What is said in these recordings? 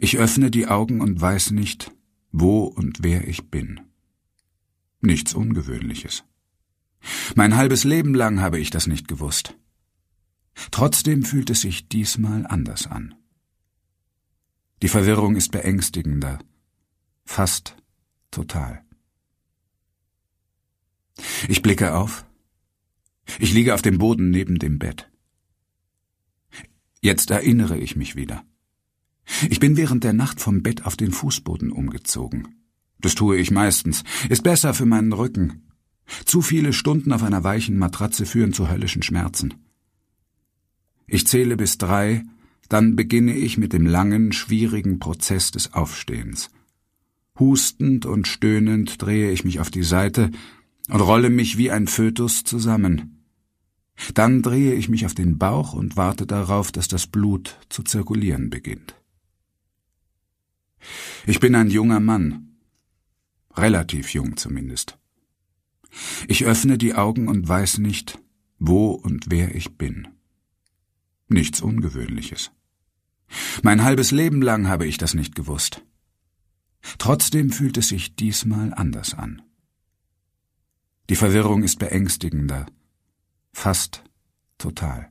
Ich öffne die Augen und weiß nicht, wo und wer ich bin. Nichts Ungewöhnliches. Mein halbes Leben lang habe ich das nicht gewusst. Trotzdem fühlt es sich diesmal anders an. Die Verwirrung ist beängstigender, fast total. Ich blicke auf. Ich liege auf dem Boden neben dem Bett. Jetzt erinnere ich mich wieder. Ich bin während der Nacht vom Bett auf den Fußboden umgezogen. Das tue ich meistens, ist besser für meinen Rücken. Zu viele Stunden auf einer weichen Matratze führen zu höllischen Schmerzen. Ich zähle bis 3, dann beginne ich mit dem langen, schwierigen Prozess des Aufstehens. Hustend und stöhnend drehe ich mich auf die Seite und rolle mich wie ein Fötus zusammen. Dann drehe ich mich auf den Bauch und warte darauf, dass das Blut zu zirkulieren beginnt. Ich bin ein junger Mann, relativ jung zumindest. Ich öffne die Augen und weiß nicht, wo und wer ich bin. Nichts Ungewöhnliches. Mein halbes Leben lang habe ich das nicht gewusst. Trotzdem fühlt es sich diesmal anders an. Die Verwirrung ist beängstigender, fast total.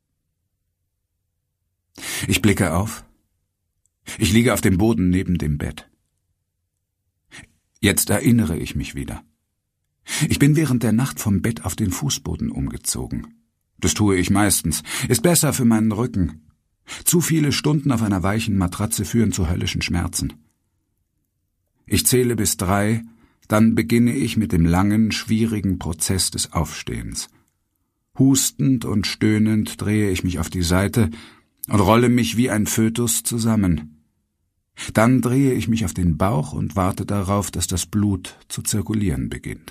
Ich blicke auf. Ich liege auf dem Boden neben dem Bett. Jetzt erinnere ich mich wieder. Ich bin während der Nacht vom Bett auf den Fußboden umgezogen. Das tue ich meistens, ist besser für meinen Rücken. Zu viele Stunden auf einer weichen Matratze führen zu höllischen Schmerzen. Ich zähle bis 3, dann beginne ich mit dem langen, schwierigen Prozess des Aufstehens. Hustend und stöhnend drehe ich mich auf die Seite und rolle mich wie ein Fötus zusammen. Dann drehe ich mich auf den Bauch und warte darauf, dass das Blut zu zirkulieren beginnt.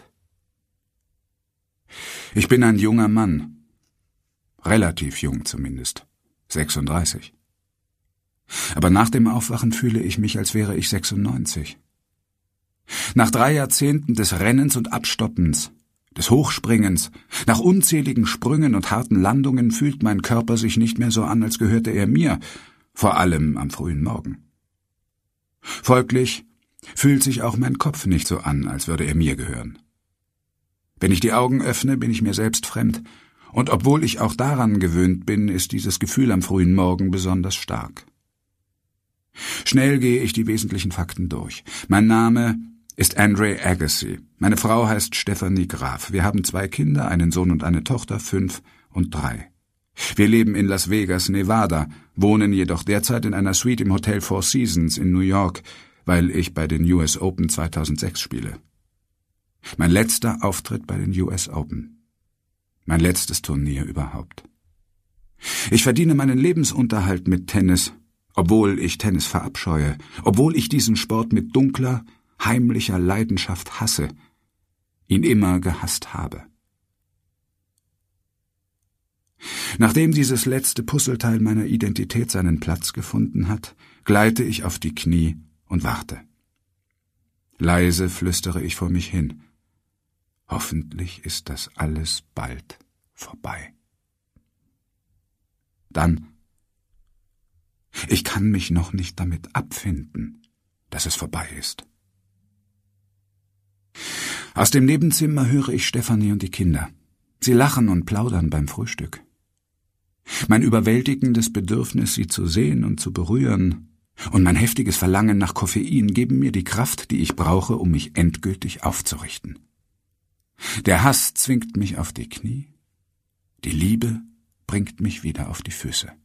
Ich bin ein junger Mann, relativ jung zumindest, 36. Aber nach dem Aufwachen fühle ich mich, als wäre ich 96. Nach 3 Jahrzehnten des Rennens und Abstoppens, des Hochspringens, nach unzähligen Sprüngen und harten Landungen fühlt mein Körper sich nicht mehr so an, als gehörte er mir, vor allem am frühen Morgen. Folglich fühlt sich auch mein Kopf nicht so an, als würde er mir gehören. Wenn ich die Augen öffne, bin ich mir selbst fremd, und obwohl ich auch daran gewöhnt bin, ist dieses Gefühl am frühen Morgen besonders stark. Schnell gehe ich die wesentlichen Fakten durch. Mein Name ist Andre Agassi. Meine Frau heißt Stephanie Graf. Wir haben 2 Kinder, einen Sohn und eine Tochter, 5 und 3. Wir leben in Las Vegas, Nevada, wohnen jedoch derzeit in einer Suite im Hotel Four Seasons in New York, weil ich bei den US Open 2006 spiele. Mein letzter Auftritt bei den US Open. Mein letztes Turnier überhaupt. Ich verdiene meinen Lebensunterhalt mit Tennis, obwohl ich Tennis verabscheue, obwohl ich diesen Sport mit dunkler, heimlicher Leidenschaft hasse, ihn immer gehasst habe. Nachdem dieses letzte Puzzleteil meiner Identität seinen Platz gefunden hat, gleite ich auf die Knie und warte. Leise flüstere ich vor mich hin. Hoffentlich ist das alles bald vorbei. Dann: Ich kann mich noch nicht damit abfinden, dass es vorbei ist. Aus dem Nebenzimmer höre ich Stephanie und die Kinder. Sie lachen und plaudern beim Frühstück. Mein überwältigendes Bedürfnis, sie zu sehen und zu berühren, und mein heftiges Verlangen nach Koffein geben mir die Kraft, die ich brauche, um mich endgültig aufzurichten. Der Hass zwingt mich auf die Knie, die Liebe bringt mich wieder auf die Füße.